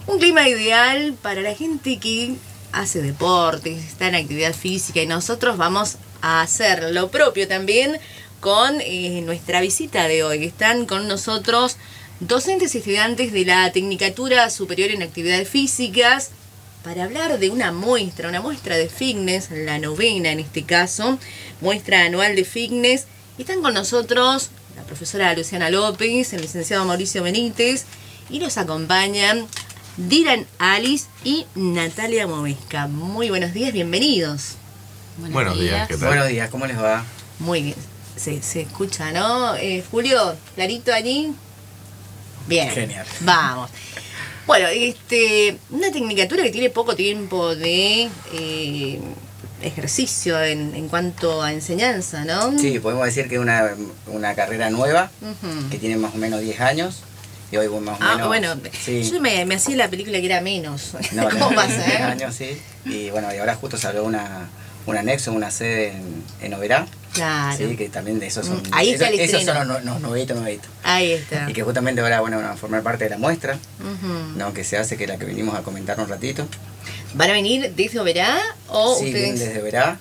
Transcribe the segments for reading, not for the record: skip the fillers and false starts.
Un clima ideal para la gente que hace deporte, está en actividad física, y nosotros vamos a hacer lo propio también con nuestra visita de hoy. Están con nosotros docentes y estudiantes de la Tecnicatura Superior en Actividades Físicas para hablar de una muestra de fitness, la novena en este caso, muestra anual de fitness. Están con nosotros la profesora Luciana López, el licenciado Mauricio Benítez, y nos acompañan Dylan Alice y Natalia Movesca. Muy buenos días, bienvenidos. Buenos días, ¿qué tal? Buenos días, ¿cómo les va? Muy bien, se escucha, ¿no? Julio, clarito allí. Bien, genial. Vamos. Bueno, una tecnicatura que tiene poco tiempo de ejercicio en cuanto a enseñanza, ¿no? Sí, podemos decir que es una carrera nueva, que tiene más o menos 10 años. Y hoy más o menos... bueno, sí. Yo me hacía la película que era menos. No, ¿Cómo pasa, 10 años, sí. Y bueno, y ahora justo salió un anexo, una sede en Oberá. Claro. Sí, que también de esos son... Ahí está el esos estreno. son los nuevitos. Ahí está. Y que justamente ahora van a formar parte de la muestra, ¿no? Que se hace, que es la que venimos a comentar un ratito. ¿Van a venir desde Oberá o sí, ustedes? vienen desde Oberá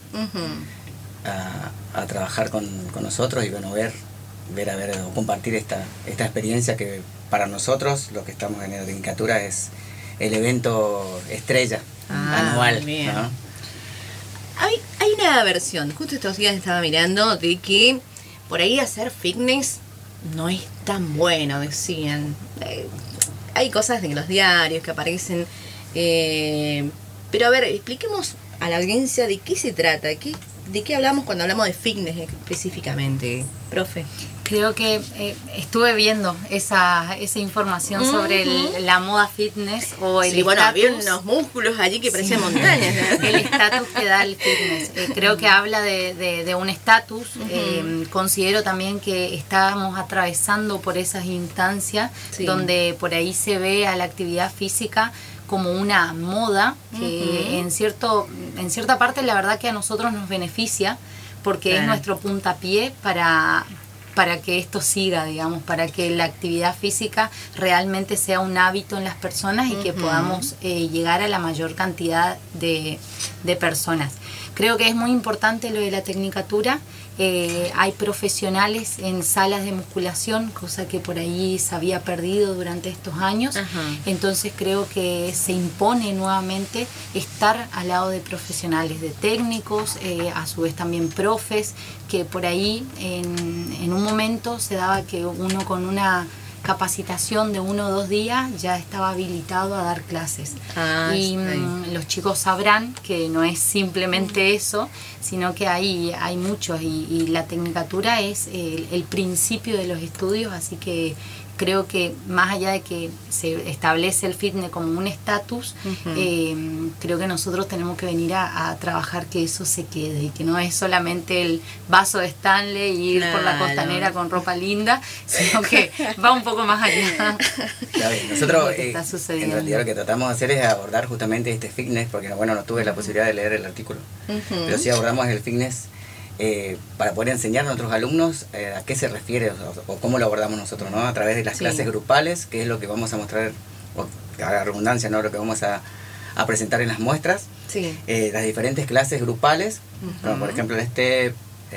a trabajar con nosotros y bueno, ver, o compartir esta experiencia que para nosotros, los que estamos en la tecnicatura, es el evento estrella anual, bien. ¿no? Hay una versión, justo estos días estaba mirando, de que por ahí hacer fitness no es tan bueno, decían. Hay cosas en los diarios que aparecen, pero a ver, expliquemos a la audiencia de qué se trata, de qué hablamos cuando hablamos de fitness específicamente, profe. Creo que estuve viendo esa información sobre la moda fitness o el bueno, estatus. había unos músculos allí que parecían montañas. El estatus que da el fitness. Creo que habla de un estatus. Considero también que estábamos atravesando por esas instancias donde por ahí se ve a la actividad física como una moda que en cierta parte la verdad que a nosotros nos beneficia porque es nuestro puntapié para que esto siga, digamos, para que la actividad física realmente sea un hábito en las personas y que podamos llegar a la mayor cantidad de personas. Creo que es muy importante lo de la tecnicatura. Hay profesionales en salas de musculación, cosa que por ahí se había perdido durante estos años. Entonces creo que se impone nuevamente estar al lado de profesionales, de técnicos, a su vez también profes, que por ahí en un momento se daba que uno con una capacitación de 1 o 2 días ya estaba habilitado a dar clases. Y los chicos sabrán que no es simplemente eso, sino que hay muchos y la tecnicatura es el principio de los estudios, así que creo que más allá de que se establece el fitness como un estatus, creo que nosotros tenemos que venir a trabajar que eso se quede y que no es solamente el vaso de Stanley y ir por la costanera con ropa linda, sino que va un poco más allá. Nosotros en realidad lo que tratamos de hacer es abordar justamente este fitness, porque bueno, no tuve la posibilidad de leer el artículo, pero sí abordamos el fitness para poder enseñar a nuestros alumnos a qué se refiere o cómo lo abordamos nosotros, ¿no? A través de las clases grupales, que es lo que vamos a mostrar, a la redundancia, ¿no? Lo que vamos a presentar en las muestras, las diferentes clases grupales, como por ejemplo el step,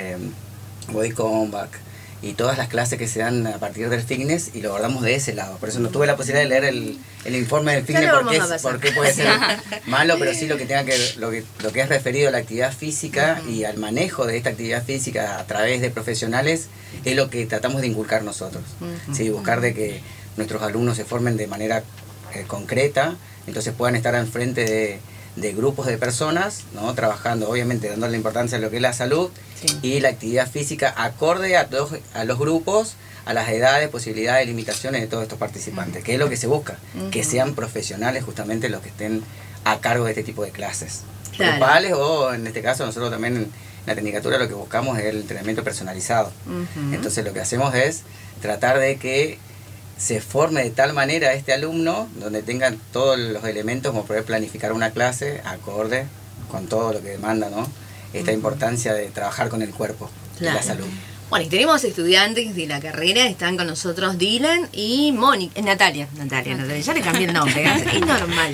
body combat y todas las clases que se dan a partir del fitness, y lo abordamos de ese lado. Por eso no tuve la posibilidad de leer el informe del fitness porque puede ser malo, pero sí lo que es referido a la actividad física y al manejo de esta actividad física a través de profesionales es lo que tratamos de inculcar nosotros. Sí, buscar de que nuestros alumnos se formen de manera concreta, entonces puedan estar al frente de grupos de personas, ¿no? Trabajando, obviamente, dándole importancia a lo que es la salud y la actividad física acorde a los grupos, a las edades, posibilidades, limitaciones de todos estos participantes, que es lo que se busca, que sean profesionales justamente los que estén a cargo de este tipo de clases. Grupales o, en este caso, nosotros también en la tecnicatura lo que buscamos es el entrenamiento personalizado. Entonces lo que hacemos es tratar de que se forme de tal manera este alumno donde tengan todos los elementos como poder planificar una clase acorde con todo lo que demanda, ¿no? Esta importancia de trabajar con el cuerpo y la salud. Bueno, y tenemos estudiantes de la carrera, están con nosotros Dylan y Mónica, Natalia, ya le cambié el nombre, es normal.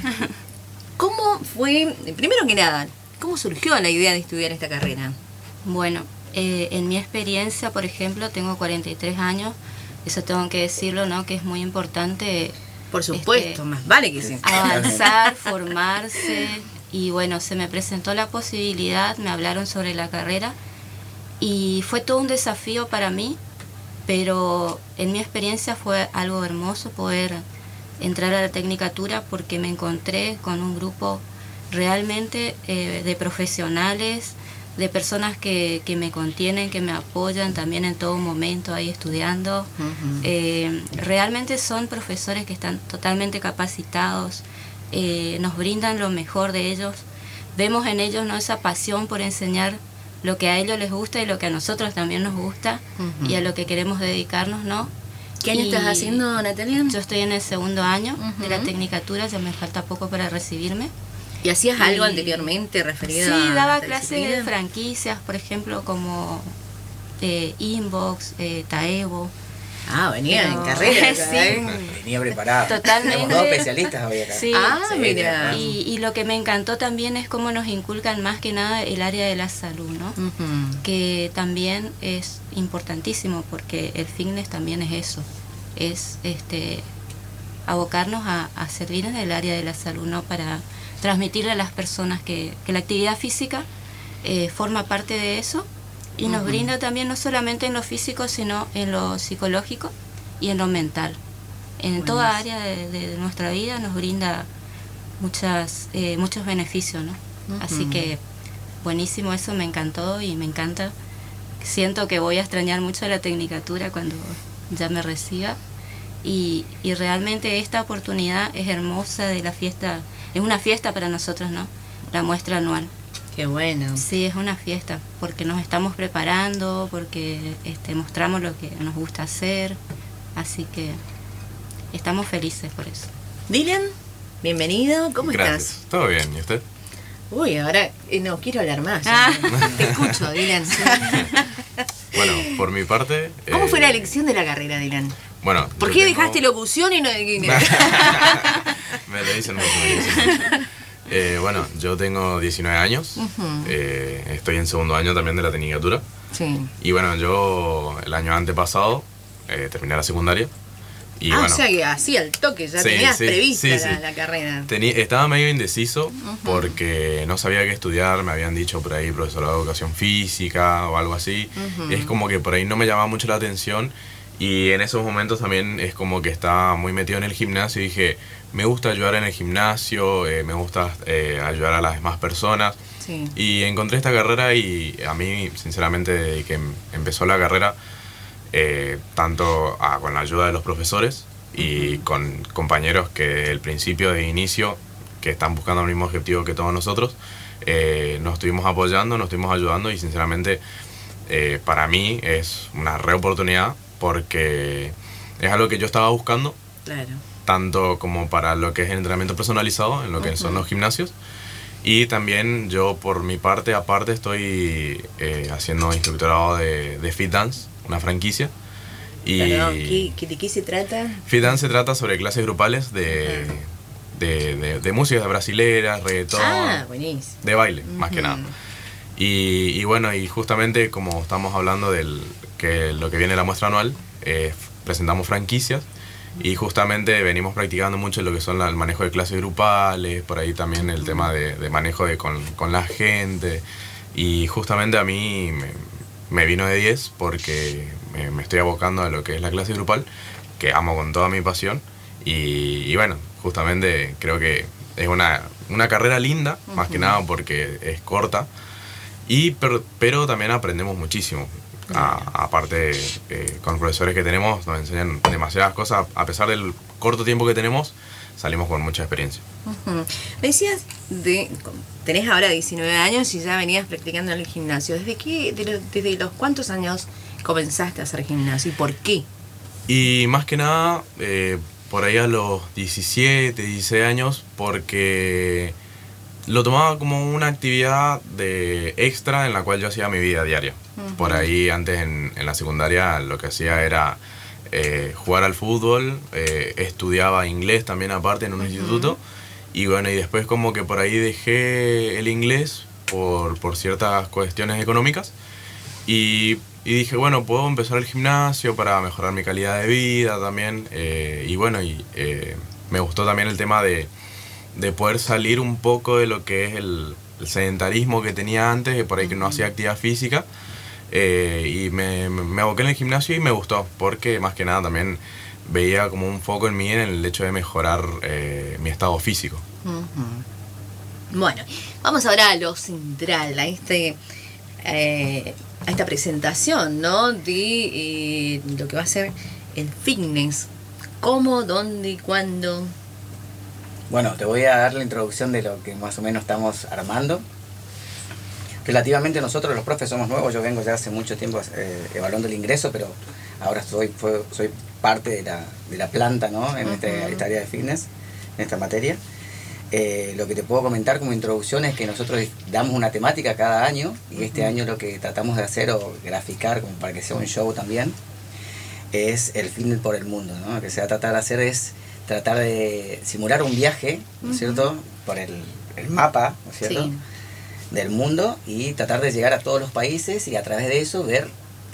¿Cómo fue, primero que nada, cómo surgió la idea de estudiar esta carrera? Bueno, en mi experiencia, por ejemplo, tengo 43 años, eso tengo que decirlo, ¿no? Que es muy importante. Por supuesto, más vale que sí. Avanzar, formarse, y bueno, se me presentó la posibilidad, me hablaron sobre la carrera, y fue todo un desafío para mí, pero en mi experiencia fue algo hermoso poder entrar a la Tecnicatura porque me encontré con un grupo realmente de profesionales, de personas que me contienen, que me apoyan también en todo momento ahí estudiando. Realmente son profesores que están totalmente capacitados, nos brindan lo mejor de ellos, vemos en ellos, ¿no?, esa pasión por enseñar lo que a ellos les gusta y lo que a nosotros también nos gusta, y a lo que queremos dedicarnos, ¿no? ¿Qué año estás haciendo, Natalia? Yo estoy en el 2º año de la Tecnicatura, ya me falta poco para recibirme. ¿Y hacías algo anteriormente referido a...? Sí, daba clases de franquicias, por ejemplo, como Inbox, Taevo. Ah, venía en carrera. Sí. Venía preparado. Totalmente. Tenemos 2 especialistas hoy acá. Sí. Mira. Y lo que me encantó también es cómo nos inculcan más que nada el área de la salud, ¿no? Que también es importantísimo porque el fitness también es eso, es abocarnos a servir en el área de la salud, ¿no? Para transmitirle a las personas que la actividad física forma parte de eso. Y nos brinda también no solamente en lo físico, sino en lo psicológico y en lo mental. En toda área de nuestra vida nos brinda muchos beneficios, ¿no? Así que buenísimo, eso me encantó y me encanta. Siento que voy a extrañar mucho la Tecnicatura cuando ya me reciba. Y realmente esta oportunidad es hermosa de la fiesta, es una fiesta para nosotros, ¿no? La muestra anual. Qué bueno. Sí, es una fiesta, porque nos estamos preparando, porque mostramos lo que nos gusta hacer, así que estamos felices por eso. Dylan, bienvenido, ¿cómo Gracias. estás? Todo bien, ¿y usted? Uy, ahora no quiero hablar más. Te escucho, Dylan. Bueno, por mi parte... ¿Cómo fue la elección de la carrera, Dylan? Bueno, ¿Por qué dejaste locución y no...? Me lo dicen mucho, bueno, yo tengo 19 años, estoy en 2º año también de la Tecnicatura. Sí. Y bueno, yo el año antepasado terminé la secundaria. Y bueno, o sea que así al toque ya tenías prevista la carrera. Estaba medio indeciso porque no sabía qué estudiar, me habían dicho por ahí profesorado de educación física o algo así. Es como que por ahí no me llamaba mucho la atención. Y en esos momentos también es como que estaba muy metido en el gimnasio y dije, me gusta ayudar en el gimnasio, me gusta ayudar a las demás personas. Sí. Y encontré esta carrera y a mí, sinceramente, desde que empezó la carrera, tanto con la ayuda de los profesores y con compañeros que desde el principio, de inicio, que están buscando el mismo objetivo que todos nosotros, nos estuvimos apoyando, nos estuvimos ayudando y sinceramente para mí es una re oportunidad porque es algo que yo estaba buscando, claro, tanto como para lo que es el entrenamiento personalizado, en lo que son los gimnasios, y también yo por mi parte, aparte, estoy haciendo instructorado de Fit Dance, una franquicia. Y perdón, ¿de qué se trata? Fit Dance se trata sobre clases grupales de música, de brasileras, reggaetón, buenísimo, de baile, más que nada. Y bueno, y justamente como estamos hablando que lo que viene la muestra anual, presentamos franquicias y justamente venimos practicando mucho lo que son el manejo de clases grupales, por ahí también el tema de manejo con la gente, y justamente a mí me vino de 10 porque me estoy abocando a lo que es la clase grupal, que amo con toda mi pasión, y bueno, justamente creo que es una carrera linda, más que nada porque es corta, pero también aprendemos muchísimo. Aparte, con los profesores que tenemos nos enseñan demasiadas cosas. A pesar del corto tiempo que tenemos, salimos con mucha experiencia. Me decías, tenés ahora 19 años y ya venías practicando en el gimnasio. ¿Desde los cuántos años comenzaste a hacer gimnasio y por qué? Y más que nada, por ahí a los 17, 16 años, porque lo tomaba como una actividad extra en la cual yo hacía mi vida diaria. Por ahí antes en la secundaria lo que hacía era jugar al fútbol, estudiaba inglés también aparte en un instituto, y bueno, y después como que por ahí dejé el inglés por ciertas cuestiones económicas, y dije, bueno, puedo empezar el gimnasio para mejorar mi calidad de vida también, y bueno, me gustó también el tema de poder salir un poco de lo que es el sedentarismo que tenía antes, que por ahí que no hacía actividad física, y me aboqué en el gimnasio y me gustó, porque más que nada también veía como un foco en mí en el hecho de mejorar mi estado físico. Bueno, vamos ahora a lo central, a esta presentación, ¿no? De lo que va a ser el fitness. ¿Cómo, dónde y cuándo? Bueno, te voy a dar la introducción de lo que más o menos estamos armando. Relativamente nosotros los profes somos nuevos, yo vengo ya hace mucho tiempo evaluando el ingreso, pero ahora soy parte de la planta, ¿no? En esta área de fitness, en esta materia. Lo que te puedo comentar como introducción es que nosotros damos una temática cada año, y este año lo que tratamos de hacer o graficar como para que sea un show también es el fitness por el mundo, ¿no? Lo que se va a tratar de hacer es tratar de simular un viaje, ¿no es cierto?, por el mapa, ¿no es cierto?, del mundo, y tratar de llegar a todos los países y a través de eso ver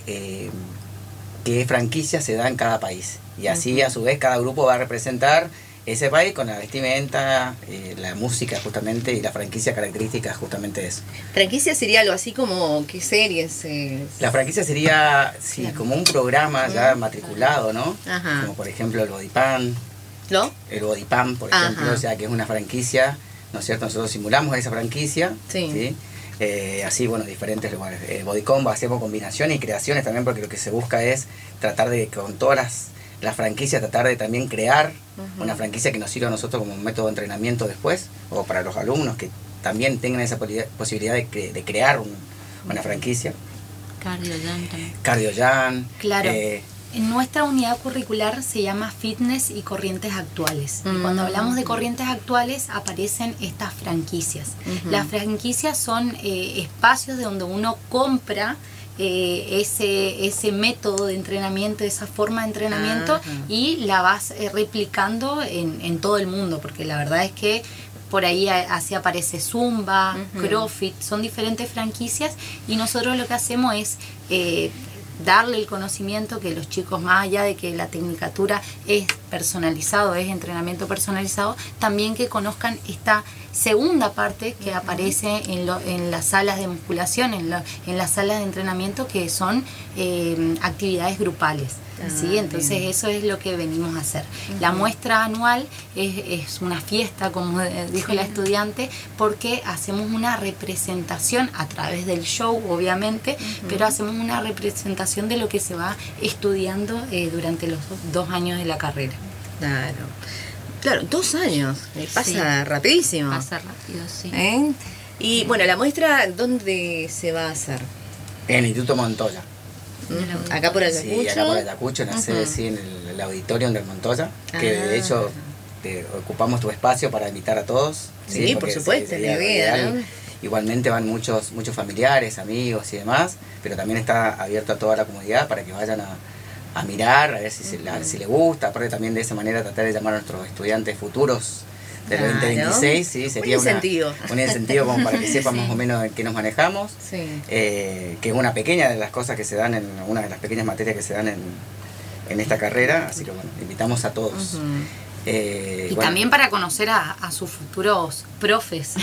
qué franquicias se da en cada país. Y así a su vez cada grupo va a representar ese país con la vestimenta, la música justamente, y la franquicia característica justamente de eso. ¿Franquicia sería algo así como qué series? La franquicia sería como un programa ya matriculado, ¿no? Ajá. Como por ejemplo el Bodypan. ¿Lo? El Bodypan, por ejemplo, o sea que es una franquicia, ¿no es cierto? Nosotros simulamos esa franquicia, ¿sí? Así, bueno, diferentes lugares. Bodycombo, hacemos combinaciones y creaciones también, porque lo que se busca es tratar de, con todas las franquicias, tratar de también crear una franquicia que nos sirva a nosotros como un método de entrenamiento después, o para los alumnos que también tengan esa posibilidad de crear una franquicia. Cardio-Jam también. Cardio-Jam. Claro. En nuestra unidad curricular se llama Fitness y Corrientes Actuales. Y cuando hablamos de corrientes actuales aparecen estas franquicias. Las franquicias son espacios de donde uno compra ese método de entrenamiento, esa forma de entrenamiento, y la vas replicando en todo el mundo, porque la verdad es que por ahí así aparece Zumba, CrossFit, son diferentes franquicias, y nosotros lo que hacemos es darle el conocimiento que los chicos, más allá de que la tecnicatura es personalizado, es entrenamiento personalizado, también que conozcan esta segunda parte que aparece en las salas de musculación, en las salas de entrenamiento, que son actividades grupales. ¿Sí? Entonces eso es lo que venimos a hacer. La muestra anual es una fiesta, como dijo la estudiante, porque hacemos una representación a través del show, obviamente, pero hacemos una representación de lo que se va estudiando durante los 2 años de la carrera. Claro, 2 años, pasa rapidísimo. Pasa rápido, sí. Y bueno, la muestra, ¿dónde se va a hacer? En el Instituto Montoya. Acá por Ayacucho. Sí, acá por Ayacucho, en la sede, sí, en el auditorium del Montoya, que de hecho ocupamos tu espacio para invitar a todos. Sí, por supuesto, la idea, ¿no? Igualmente van muchos familiares, amigos y demás, pero también está abierto a toda la comunidad para que vayan a mirar, a ver si les gusta. Aparte también de esa manera tratar de llamar a nuestros estudiantes futuros del 2026, sí, sería un incentivo como para que sepan más o menos en qué nos manejamos, que es una pequeña de las cosas que se dan una de las pequeñas materias que se dan en esta carrera, así que bueno, invitamos a todos. Y también para conocer a sus futuros profes.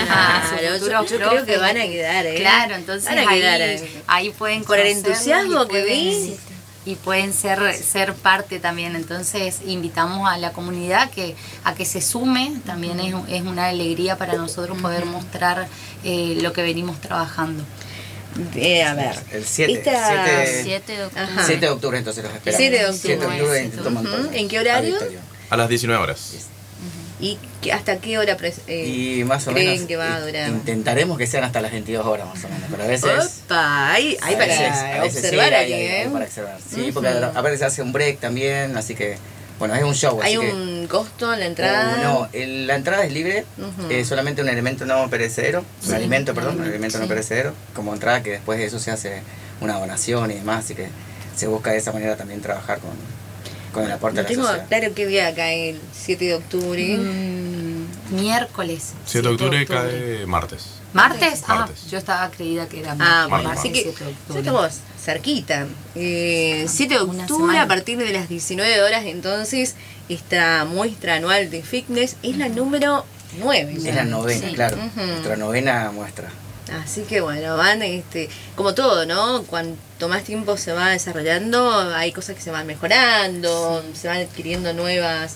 Yo creo que van a quedar, Claro, entonces ahí pueden por el entusiasmo que vi. Y pueden ser parte también. Entonces invitamos a la comunidad a que se sume. También es una alegría para nosotros poder mostrar lo que venimos trabajando. A ver, el 7 de octubre. 7 de octubre entonces los esperamos. 7 de octubre. 7 de octubre en Instituto Montoya. ¿En qué horario? A las 19 horas. ¿Y hasta qué hora y más o creen menos que va a durar? Intentaremos que sean hasta las 22 horas más o menos, pero a veces... ¡Opa! Hay para observar aquí, para observar. Sí, porque a veces se hace un break también, así que Bueno, es un show. ¿Hay así un costo en la entrada? No, la entrada es libre, es solamente un elemento no perecedero, un alimento no perecedero, como entrada, que después de eso se hace una donación y demás, así que se busca de esa manera también trabajar con el aporte a la sociedad. Claro, ¿qué día cae el 7 de octubre? Miércoles. 7 de octubre cae martes. ¿Martes? Martes. Yo estaba creída que era Bueno, martes. así que 7 de octubre. ya estamos cerquita. 7 de Una octubre, semana. a partir de las 19 horas, entonces, esta muestra anual de fitness es la número 9. Es la novena, Sí. claro, nuestra novena muestra. Así que bueno, van como todo, ¿no? Cuanto más tiempo se va desarrollando, hay cosas que se van mejorando, se van adquiriendo nuevas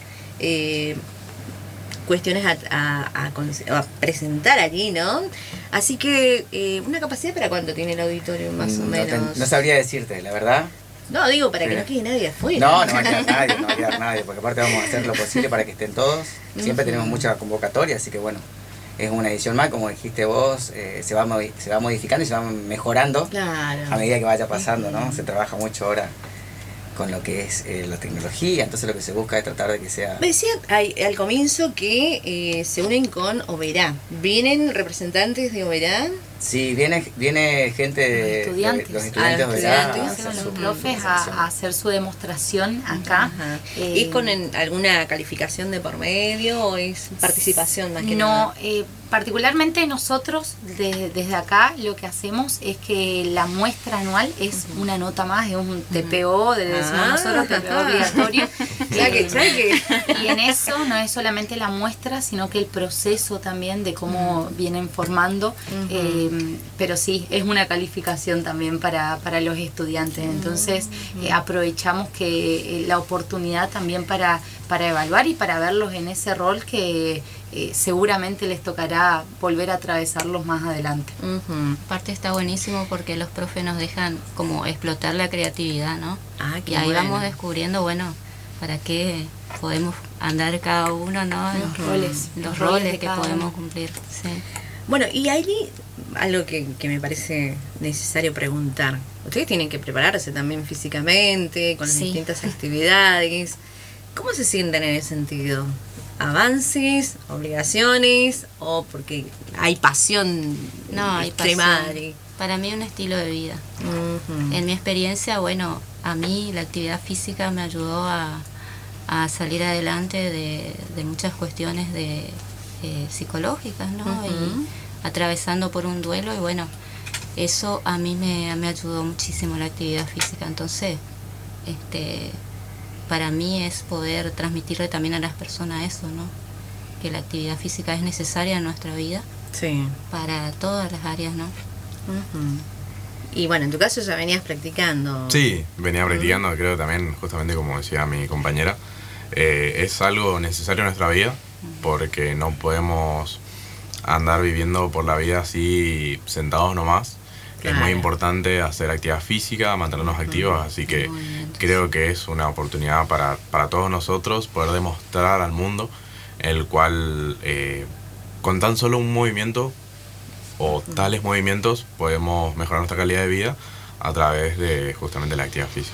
cuestiones a presentar allí, ¿no? Así que, ¿una capacidad para cuánto tiene el auditorio, más o menos? No sabría decirte, la verdad. No, digo, para que Sí. no quede nadie afuera. No va a quedar nadie, porque aparte vamos a hacer lo posible para que estén todos. Siempre tenemos mucha convocatoria, así que bueno, es una edición más, como dijiste vos, se va modificando y se va mejorando Claro. a medida que vaya pasando, ¿no? Se trabaja mucho ahora con lo que es la tecnología, entonces lo que se busca es tratar de que sea... Me decía al comienzo que se unen con Oberá. ¿Vienen representantes de Oberá? Sí, viene gente de Los estudiantes. los estudiantes Los de verdad, estudiantes. a hacer Los su profes presentación. a hacer su demostración acá. Ajá. Eh, ¿Es con alguna calificación de por medio o es participación más que No, nada? particularmente nosotros desde acá lo que hacemos es que la muestra anual es una nota más, es un TPO, decimos nosotros, TPO obligatorio. Traque. Y en eso no es solamente la muestra, sino que el proceso también de cómo vienen formando, pero sí, es una calificación también para los estudiantes. Entonces aprovechamos que la oportunidad también para evaluar y para verlos en ese rol que seguramente les tocará volver a atravesarlos más adelante. Aparte está buenísimo porque los profes nos dejan como explotar la creatividad, ¿no? Ah, qué y ahí bueno. vamos descubriendo, bueno, para qué podemos andar cada uno, ¿no? Los roles de que cada podemos uno. cumplir. Sí. Bueno, y allí algo que me parece necesario preguntar. Ustedes tienen que prepararse también físicamente, con las Sí. distintas actividades. ¿Cómo se sienten en ese sentido? ¿Avances, obligaciones o porque hay pasión No, hay extrema? pasión. Para mí un estilo de vida. Ujú. En mi experiencia, bueno, a mí la actividad física me ayudó a salir adelante de muchas cuestiones psicológicas, ¿no? Ujú. Y atravesando por un duelo y bueno, eso a mí me ayudó muchísimo la actividad física. Entonces, para mí es poder transmitirle también a las personas eso, ¿no? Que la actividad física es necesaria en nuestra vida Sí. para todas las áreas, ¿no? Ujú. Y bueno, en tu caso ya venías practicando. Sí, venía practicando, creo que también, justamente como decía mi compañera, es algo necesario en nuestra vida porque no podemos andar viviendo por la vida así sentados nomás. Es muy Claro. importante hacer actividad física, mantenernos activos, así que Movimientos. creo que es una oportunidad para todos nosotros poder demostrar al mundo el cual con tan solo un movimiento o tales movimientos podemos mejorar nuestra calidad de vida a través de justamente la actividad física.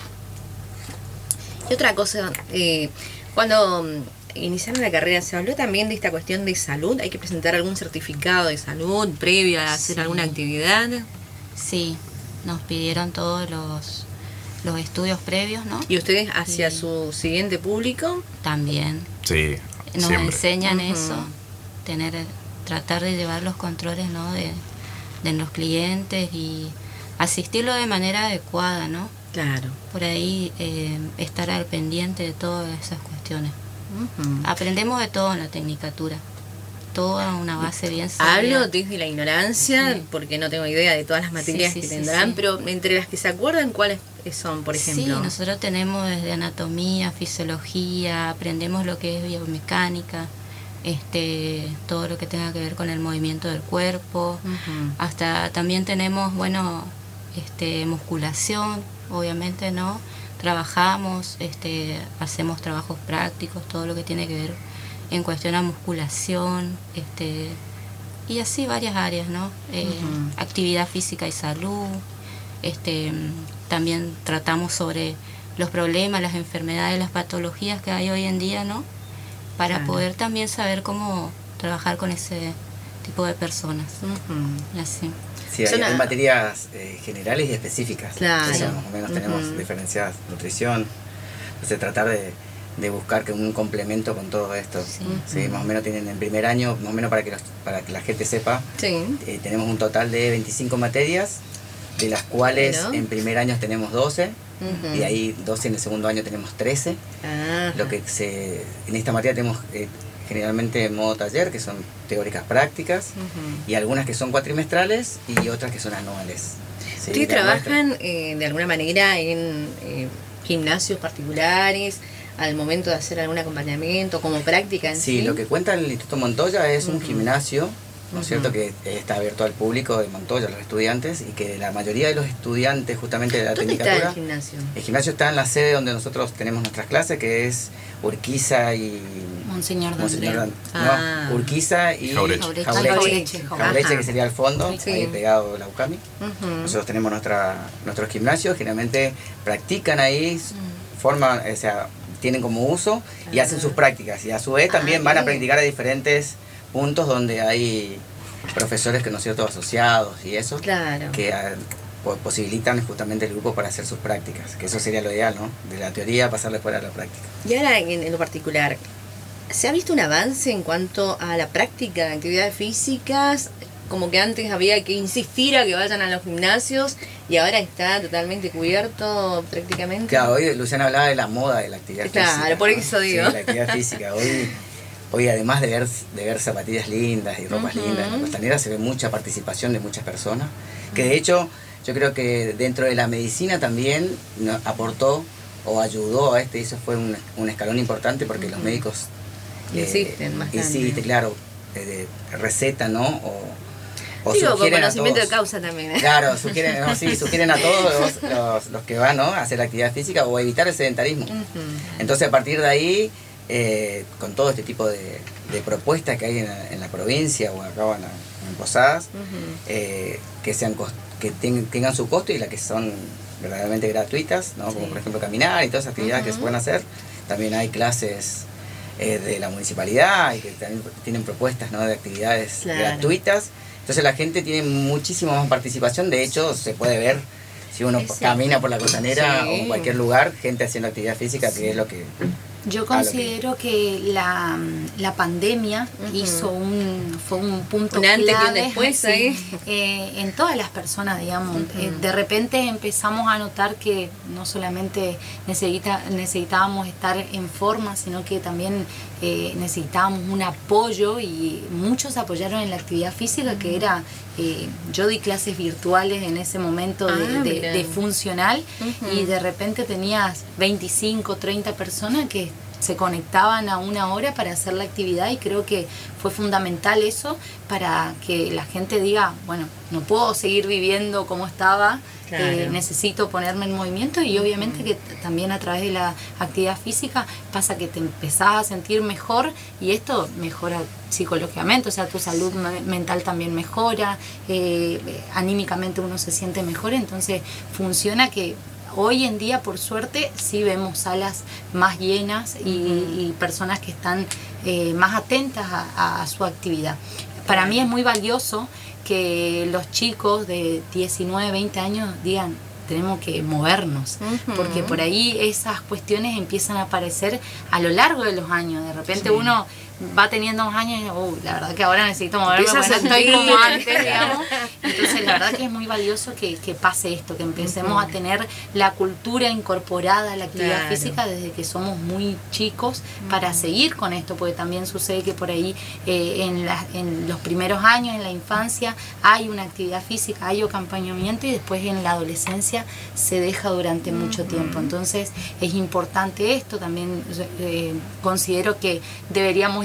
Y otra cosa, cuando iniciaron la carrera, ¿se habló también de esta cuestión de salud? ¿Hay que presentar algún certificado de salud previo a hacer Sí. alguna actividad? Sí, nos pidieron todos los estudios previos, ¿no? ¿Y ustedes hacia Sí. su siguiente público? También Sí, nos siempre. enseñan Ujú. eso, tratar de llevar los controles, ¿no? de los clientes y asistirlo de manera adecuada, ¿no? Claro. Por ahí estar al pendiente de todas esas cuestiones. Ujú. Aprendemos de todo en la tecnicatura, toda una base bien Hablo sólida. desde la ignorancia, Sí. porque no tengo idea de todas las materias Sí, que sí, tendrán, sí. pero entre las que se acuerdan, ¿cuáles son, por ejemplo? Sí, nosotros tenemos desde anatomía, fisiología, aprendemos lo que es biomecánica, todo lo que tenga que ver con el movimiento del cuerpo, Ujú. hasta también tenemos, bueno, musculación, obviamente, ¿no? Trabajamos, hacemos trabajos prácticos, todo lo que tiene que ver en cuestión a musculación, y así varias áreas, ¿no? Ujú. Actividad física y salud, también tratamos sobre los problemas, las enfermedades, las patologías que hay hoy en día, ¿no? Para poder también saber cómo trabajar con ese tipo de personas. Así. Sí, hay materias generales y específicas. Claro. O sea, más o menos tenemos diferenciadas nutrición. Entonces tratar de buscar que un complemento con todo esto. Sí, más o menos tienen en primer año, más o menos para que la gente sepa, tenemos un total de 25 materias, de las cuales en primer año tenemos 12, y ahí 12 en el segundo año tenemos 13. Lo que en esta materia tenemos generalmente en modo taller, que son teóricas prácticas, y algunas que son cuatrimestrales y otras que son anuales. ¿Sí? ¿Ustedes trabajan de alguna manera en gimnasios particulares al momento de hacer algún acompañamiento como práctica en sí? Sí, lo que cuenta el Instituto Montoya es un gimnasio, ¿no es cierto?, que está abierto al público de Montoya, a los estudiantes, y que la mayoría de los estudiantes justamente de la tecnicatura... ¿Dónde está el gimnasio? El gimnasio está en la sede donde nosotros tenemos nuestras clases, que es Urquiza y... Monseñor D'Andrea. No, Urquiza y Jaureche, que sería al fondo, ahí pegado la UCAMI. Nosotros tenemos nuestros gimnasios, generalmente practican ahí, forman, o sea, tienen como uso y hacen sus prácticas, y a su vez también van a practicar a diferentes puntos donde hay profesores que no son todos asociados y eso, que posibilitan justamente el grupo para hacer sus prácticas, que eso sería lo ideal, ¿no? De la teoría pasar después a la práctica. Y ahora en lo particular, ¿se ha visto un avance en cuanto a la práctica de actividades físicas? Como que antes había que insistir a que vayan a los gimnasios y ahora está totalmente cubierto prácticamente. Claro, hoy Luciana hablaba de la moda de la actividad física. Claro, por eso digo. Sí, la actividad física. Hoy además de ver zapatillas lindas y ropas lindas en la Costanera, se ve mucha participación de muchas personas, que de hecho yo creo que dentro de la medicina también aportó o ayudó a eso fue un escalón importante, porque los médicos insisten bastante. Claro, recetan, ¿no? O digo, con conocimiento de causa también. Claro, sugieren a todos los que van, ¿no?, a hacer actividad física o a evitar el sedentarismo. Entonces, a partir de ahí, con todo este tipo de propuestas que hay en la provincia o acá en Posadas, que tengan su costo, y las que son verdaderamente gratuitas, ¿no? Como por ejemplo caminar y todas esas actividades que se pueden hacer. También hay clases de la municipalidad y que también tienen propuestas, ¿no?, de actividades gratuitas. Entonces la gente tiene muchísima más participación. De hecho, se puede ver, si uno camina por la Costanera o en cualquier lugar, gente haciendo actividad física, que es lo que... Yo considero que la pandemia fue un punto un antes clave, y un después en todas las personas, digamos. De repente empezamos a notar que no solamente necesitábamos estar en forma, sino que también necesitábamos un apoyo, y muchos apoyaron en la actividad física, que era... yo di clases virtuales en ese momento de funcional, y de repente tenías 25, 30 personas que se conectaban a una hora para hacer la actividad, y creo que fue fundamental eso para que la gente diga, bueno, no puedo seguir viviendo como estaba, necesito ponerme en movimiento. Y obviamente que también a través de la actividad física pasa que te empezás a sentir mejor, y esto mejora psicológicamente, o sea, tu salud mental también mejora, anímicamente uno se siente mejor. Entonces funciona que hoy en día, por suerte, sí vemos salas más llenas y personas que están más atentas a su actividad. Para mí es muy valioso que los chicos de 19, 20 años digan, tenemos que movernos, porque por ahí esas cuestiones empiezan a aparecer a lo largo de los años. De repente uno va teniendo más años y la verdad que ahora necesito moverme porque no estoy como antes, digamos. Entonces la verdad que es muy valioso que pase esto, que empecemos a tener la cultura incorporada a la actividad física desde que somos muy chicos, para seguir con esto, porque también sucede que por ahí en los primeros años, en la infancia, hay una actividad física, hay acompañamiento, y después en la adolescencia se deja durante mucho tiempo. Entonces es importante esto. También considero que deberíamos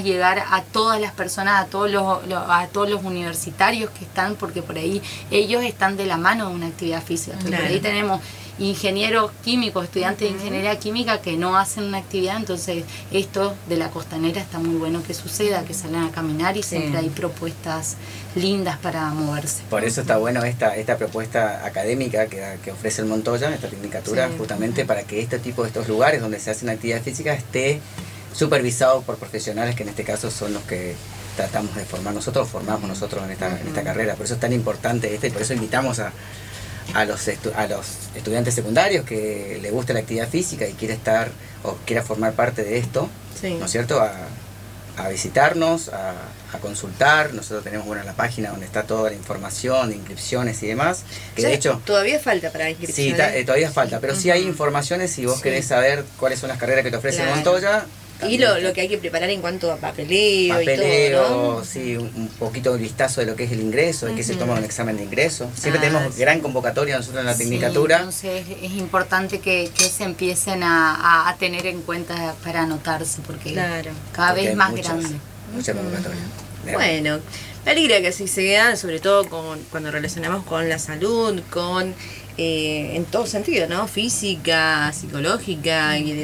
llegar a todas las personas, a todos los universitarios que están, porque por ahí ellos están de la mano de una actividad física. Entonces, por ahí tenemos ingenieros químicos, estudiantes de ingeniería química que no hacen una actividad, entonces esto de la costanera está muy bueno que suceda, que salgan a caminar y siempre hay propuestas lindas para moverse. Por eso está bueno esta propuesta académica que ofrece el Montoya, esta tecnicatura, justamente para que este tipo de estos lugares donde se hacen actividad física esté supervisado por profesionales que en este caso son los que tratamos de formar nosotros, formamos nosotros en esta carrera. Por eso es tan importante y por eso invitamos a los estudiantes secundarios que les guste la actividad física y quiera estar o quiera formar parte de esto, ¿no es cierto? A visitarnos, a consultar. Nosotros tenemos la página donde está toda la información de inscripciones y demás, que de hecho todavía falta para inscripción. Sí, todavía falta, pero sí hay informaciones si vos querés saber cuáles son las carreras que te ofrece Montoya. Y lo que hay que preparar en cuanto a papeleo y todo, ¿no? Sí, un poquito de vistazo de lo que es el ingreso, de que se toma un examen de ingreso. Siempre tenemos gran convocatoria nosotros en la tecnicatura. Entonces es importante que se empiecen a tener en cuenta para anotarse, porque cada vez es más grande. Mucha convocatoria. Bueno, me alegra que así sea, sobre todo cuando relacionamos con la salud, con en todo sentido, ¿no? Física, psicológica y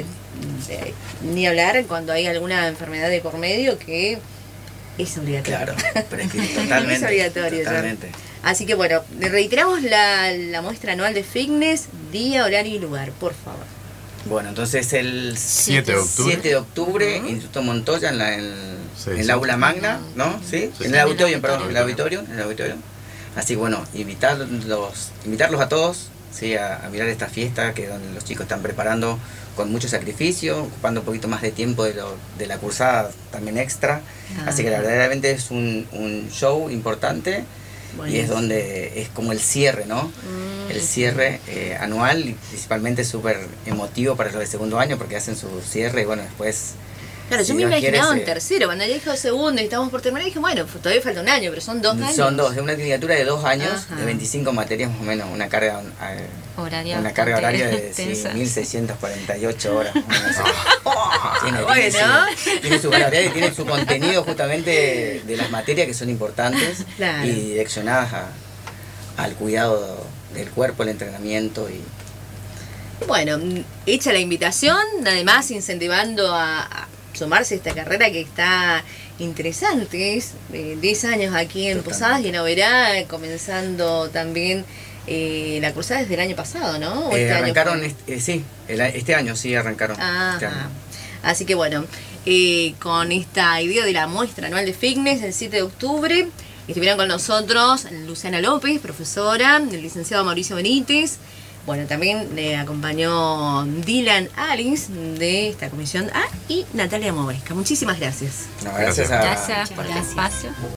ni hablar cuando hay alguna enfermedad de por medio que es obligatoria. Claro, pero es que totalmente. Es obligatorio. Totalmente. Así que bueno, reiteramos la muestra anual de fitness, día, horario y lugar, por favor. Bueno, entonces el 7 de octubre, Instituto Montoya en el aula magna, ¿no? ¿Sí? En el auditorio, perdón, en el auditorio. Así que bueno, invitarlos a todos, ¿sí? a mirar esta fiesta que donde los chicos están preparando con mucho sacrificio, ocupando un poquito más de tiempo de la cursada también extra. Así que verdaderamente es un show importante. Y es donde es como el cierre, ¿no? El cierre anual y principalmente súper emotivo para los de segundo año porque hacen su cierre y bueno, después... Claro, yo me imaginaba en tercero, cuando ya dijo segundo y estábamos por terminar, dije, bueno, todavía falta un año, pero son 2 años. Son dos, es una tecnicatura de 2 años, de 25 materias más o menos, una carga horaria de 1.648 horas. Tiene su carga horaria y tiene su contenido justamente de las materias que son importantes y direccionadas al cuidado del cuerpo, el entrenamiento y... Bueno, hecha la invitación, además incentivando a sumarse a esta carrera que está interesante, es 10 años aquí en Posadas y en Oberá, comenzando también la cursada desde el año pasado, ¿no? ¿O arrancaron, este año sí arrancaron. Este año. Así que bueno, con esta idea de la muestra anual de fitness el 7 de octubre, estuvieron con nosotros Luciana López, profesora, el licenciado Mauricio Benítez. Bueno, también le acompañó Dylan Alice de esta comisión A y Natalia Moresca. Muchísimas gracias. No, gracias por el espacio.